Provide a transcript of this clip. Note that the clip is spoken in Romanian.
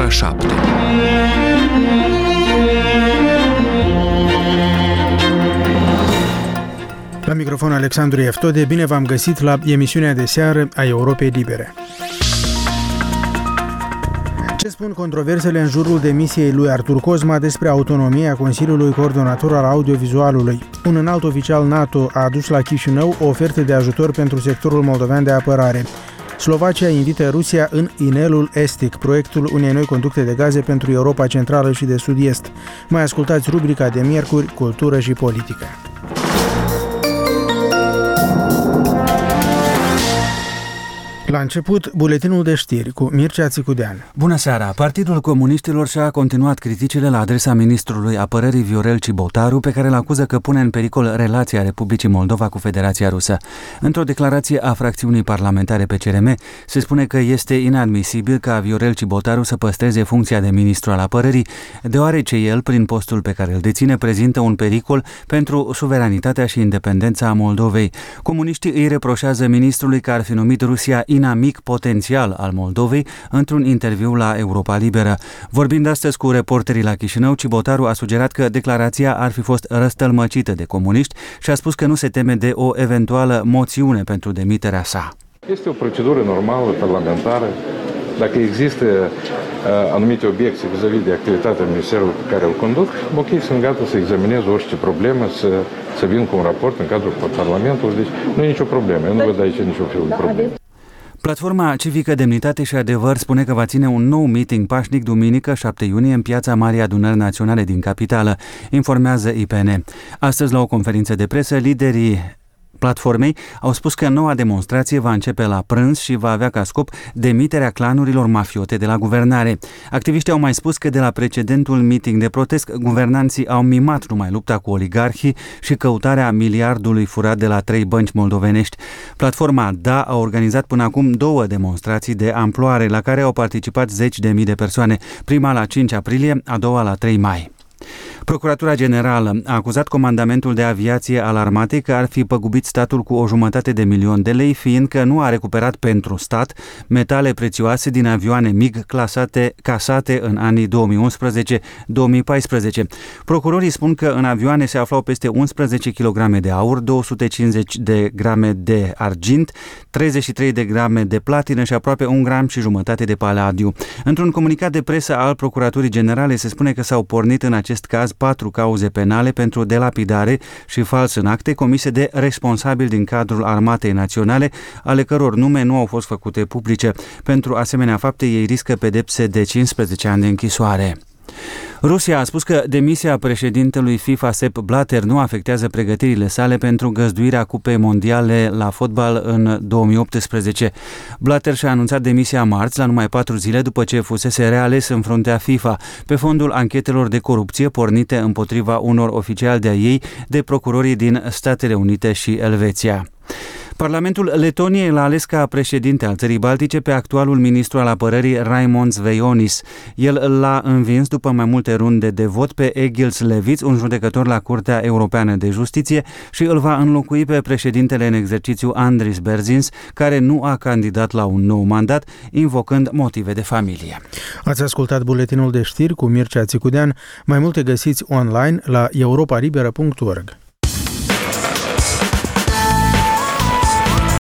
ora 7. La microfon Alexandru Eftode, bine v-am găsit la emisiunea de seară a Europei Libere. Ce spun controversele în jurul demisiei lui Artur Cozma despre autonomia Consiliului Coordonator al Audiovizualului? Un înalt oficial NATO a adus la Chișinău o ofertă de ajutor pentru sectorul moldovean de apărare. Slovacia invită Rusia în inelul estic, proiectul unei noi conducte de gaze pentru Europa Centrală și de Sud-Est. Mai ascultați rubrica de miercuri, cultură și politică. La început, buletinul de știri cu Mircea Țicudean. Bună seara! Partidul Comuniștilor și-a continuat criticile la adresa ministrului apărării Viorel Cibotaru, pe care îl acuză că pune în pericol relația Republicii Moldova cu Federația Rusă. Într-o declarație a fracțiunii parlamentare PCRM, se spune că este inadmisibil ca Viorel Cibotaru să păstreze funcția de ministru al apărării, deoarece el, prin postul pe care îl deține, prezintă un pericol pentru suveranitatea și independența Moldovei. Comuniștii îi reproșează ministrului că ar fi numit Rusia inamic potențial al Moldovei într-un interviu la Europa Liberă. Vorbind astăzi cu reporterii la Chișinău, Cibotaru a sugerat că declarația ar fi fost răstălmăcită de comuniști și a spus că nu se teme de o eventuală moțiune pentru demiterea sa. Este o procedură normală, parlamentară. Dacă există anumite obiecții vis-a-vis de activitatea Ministerului pe care îl conduc, ok, sunt gata să examinez orice problemă, să vin cu un raport în cadrul Parlamentului, deci nu e nicio problemă. Eu nu văd aici nicio fel de problemă. Platforma Civică Demnitate și Adevăr spune că va ține un nou meeting pașnic duminică 7 iunie în piața Marii Adunări Naționale din capitală, informează IPN. Astăzi, la o conferință de presă, liderii platformei au spus că noua demonstrație va începe la prânz și va avea ca scop demiterea clanurilor mafiote de la guvernare. Activiștii au mai spus că de la precedentul meeting de protest, guvernanții au mimat numai lupta cu oligarhii și căutarea miliardului furat de la 3 bănci moldovenești. Platforma DA a organizat până acum 2 demonstrații de amploare la care au participat 10.000 de persoane, prima la 5 aprilie, a doua la 3 mai. Procuratura Generală a acuzat Comandamentul de Aviație al Armatei că ar fi păgubit statul cu 500 de milioane de lei, fiindcă nu a recuperat pentru stat metale prețioase din avioane MiG casate în anii 2011-2014. Procurorii spun că în avioane se aflau peste 11 kg de aur, 250 de grame de argint, 33 de grame de platină și aproape 1,5 grame de paladiu. Într-un comunicat de presă al Procuraturii Generale se spune că s-au pornit în acest caz 4 cauze penale pentru delapidare și fals în acte comise de responsabili din cadrul Armatei Naționale, ale căror nume nu au fost făcute publice. Pentru asemenea fapte, ei riscă pedepse de 15 ani de închisoare. Rusia a spus că demisia președintelui FIFA Sepp Blatter nu afectează pregătirile sale pentru găzduirea Cupei Mondiale la fotbal în 2018. Blatter și-a anunțat demisia marți, la numai 4 zile după ce fusese reales în fruntea FIFA, pe fondul anchetelor de corupție pornite împotriva unor oficiali de-a ei de procurorii din Statele Unite și Elveția. Parlamentul Letoniei l-a ales ca președinte al țării Baltice pe actualul ministru al apărării Raimondas Vejonis. El l-a învins după mai multe runde de vot pe Egils Levits, un judecător la Curtea Europeană de Justiție, și îl va înlocui pe președintele în exercițiu Andris Berzins, care nu a candidat la un nou mandat, invocând motive de familie. Ați ascultat buletinul de știri cu Mircea Țicudean. Mai multe găsiți online la europaribera.org.